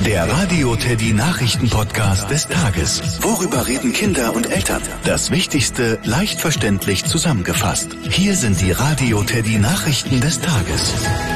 Der Radio Teddy Nachrichten-Podcast des Tages. Worüber reden Kinder und Eltern? Das Wichtigste leicht verständlich zusammengefasst. Hier sind die Radio Teddy Nachrichten des Tages.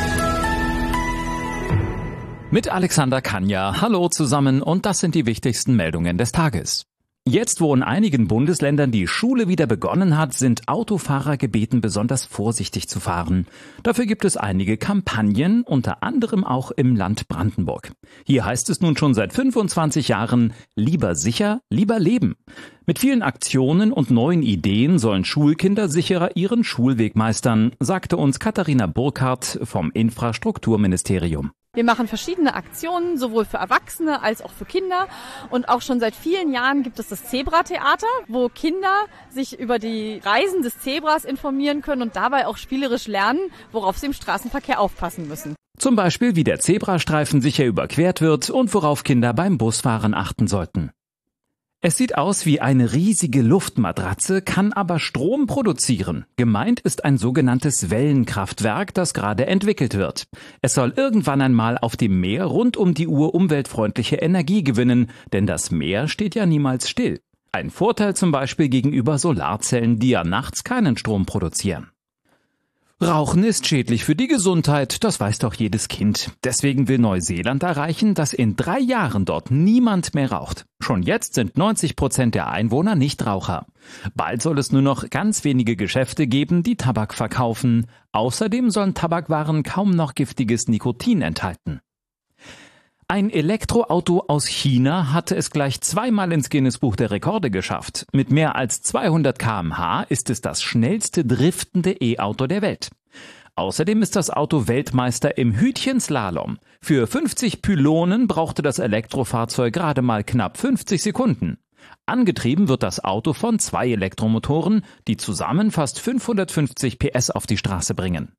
Mit Alexander Kanja. Hallo zusammen und das sind die wichtigsten Meldungen des Tages. Jetzt, wo in einigen Bundesländern die Schule wieder begonnen hat, sind Autofahrer gebeten, besonders vorsichtig zu fahren. Dafür gibt es einige Kampagnen, unter anderem auch im Land Brandenburg. Hier heißt es nun schon seit 25 Jahren, lieber sicher, lieber leben. Mit vielen Aktionen und neuen Ideen sollen Schulkinder sicherer ihren Schulweg meistern, sagte uns Katharina Burkhardt vom Infrastrukturministerium. Wir machen verschiedene Aktionen, sowohl für Erwachsene als auch für Kinder. Und auch schon seit vielen Jahren gibt es das Zebratheater, wo Kinder sich über die Reisen des Zebras informieren können und dabei auch spielerisch lernen, worauf sie im Straßenverkehr aufpassen müssen. Zum Beispiel, wie der Zebrastreifen sicher überquert wird und worauf Kinder beim Busfahren achten sollten. Es sieht aus wie eine riesige Luftmatratze, kann aber Strom produzieren. Gemeint ist ein sogenanntes Wellenkraftwerk, das gerade entwickelt wird. Es soll irgendwann einmal auf dem Meer rund um die Uhr umweltfreundliche Energie gewinnen, denn das Meer steht ja niemals still. Ein Vorteil zum Beispiel gegenüber Solarzellen, die ja nachts keinen Strom produzieren. Rauchen ist schädlich für die Gesundheit, das weiß doch jedes Kind. Deswegen will Neuseeland erreichen, dass in 3 Jahren dort niemand mehr raucht. Schon jetzt sind 90% der Einwohner Nichtraucher. Bald soll es nur noch ganz wenige Geschäfte geben, die Tabak verkaufen. Außerdem sollen Tabakwaren kaum noch giftiges Nikotin enthalten. Ein Elektroauto aus China hatte es gleich 2-mal ins Guinness-Buch der Rekorde geschafft. Mit mehr als 200 km/h ist es das schnellste driftende E-Auto der Welt. Außerdem ist das Auto Weltmeister im Hütchenslalom. Für 50 Pylonen brauchte das Elektrofahrzeug gerade mal knapp 50 Sekunden. Angetrieben wird das Auto von 2 Elektromotoren, die zusammen fast 550 PS auf die Straße bringen.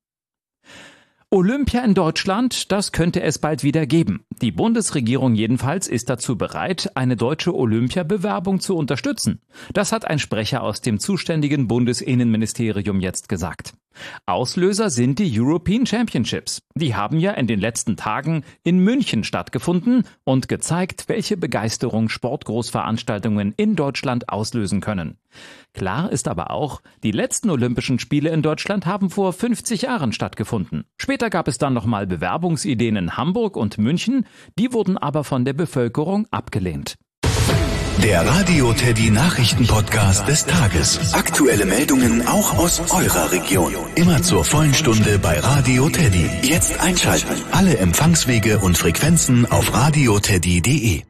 Olympia in Deutschland, das könnte es bald wieder geben. Die Bundesregierung jedenfalls ist dazu bereit, eine deutsche Olympiabewerbung zu unterstützen. Das hat ein Sprecher aus dem zuständigen Bundesinnenministerium jetzt gesagt. Auslöser sind die European Championships. Die haben ja in den letzten Tagen in München stattgefunden und gezeigt, welche Begeisterung Sportgroßveranstaltungen in Deutschland auslösen können. Klar ist aber auch, die letzten Olympischen Spiele in Deutschland haben vor 50 Jahren stattgefunden. Später gab es dann nochmal Bewerbungsideen in Hamburg und München, die wurden aber von der Bevölkerung abgelehnt. Der Radio Teddy Nachrichten-Podcast des Tages. Aktuelle Meldungen auch aus eurer Region. Immer zur vollen Stunde bei Radio Teddy. Jetzt einschalten. Alle Empfangswege und Frequenzen auf radioteddy.de.